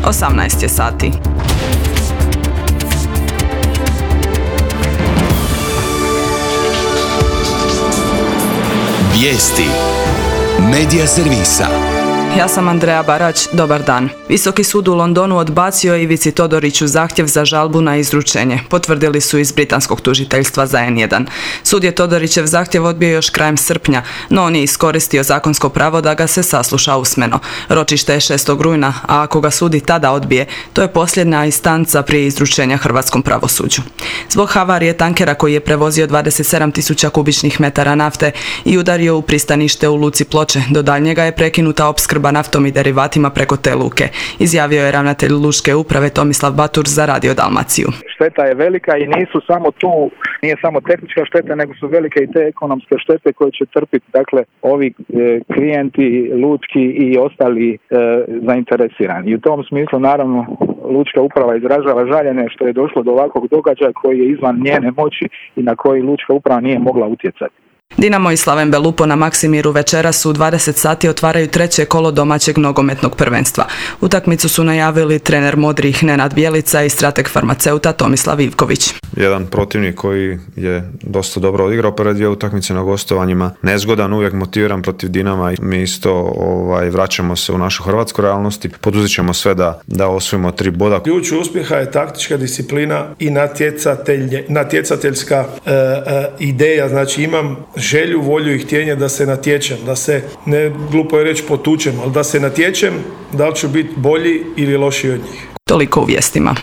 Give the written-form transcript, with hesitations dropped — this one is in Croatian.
18 je sati. Vijesti Medija servisa. Ja sam Andreja Barać, dobar dan. Visoki sud u Londonu odbacio je Ivici Todoriću zahtjev za žalbu na izručenje, potvrdili su iz britanskog tužiteljstva za N1. Sud je Todorićev zahtjev odbio još krajem srpnja, no on je iskoristio zakonsko pravo da ga se sasluša usmeno. Ročište je 6. rujna, a ako ga sud i tada odbije, to je posljednja instanca prije izručenja hrvatskom pravosuđu. Zbog havarije tankera koji je prevozio 27.000 kubičnih metara nafte i udario u pristanište u luci Ploče, do daljnjega je prekinuta opskrba naftom i derivatima preko te luke, izjavio je ravnatelj Lučke uprave Tomislav Batur za Radio Dalmaciju. Šteta je velika i nisu samo tu, nije samo tehnička šteta, nego su velike i te ekonomske štete koje će trpiti, dakle, ovi klijenti, lučki i ostali zainteresirani. I u tom smislu, naravno, Lučka uprava izražava žaljenje što je došlo do ovakvog događaja koji je izvan njene moći i na koji Lučka uprava nije mogla utjecati. Dinamo i Slaven Belupo na Maksimiru večeras u 20 sati otvaraju treće kolo domaćeg nogometnog prvenstva. Utakmicu su najavili trener Modrih Nenad Bjelica i strateg farmaceuta Tomislav Ivković. Jedan protivnik koji je dosta dobro odigrao prve dvije utakmice na gostovanjima, nezgodan, uvijek motiviran protiv Dinama i mi isto vraćamo se u našu hrvatsku realnost i poduzet ćemo sve da osvojimo 3 boda. Ključ uspjeha je taktička disciplina i natjecateljska ideja, znači imam želju, volju i htjenje da se natječem, da se, ne glupo je reći potučem, ali da se natječem, da li ću biti bolji ili lošiji od njih. Toliko u vijestima.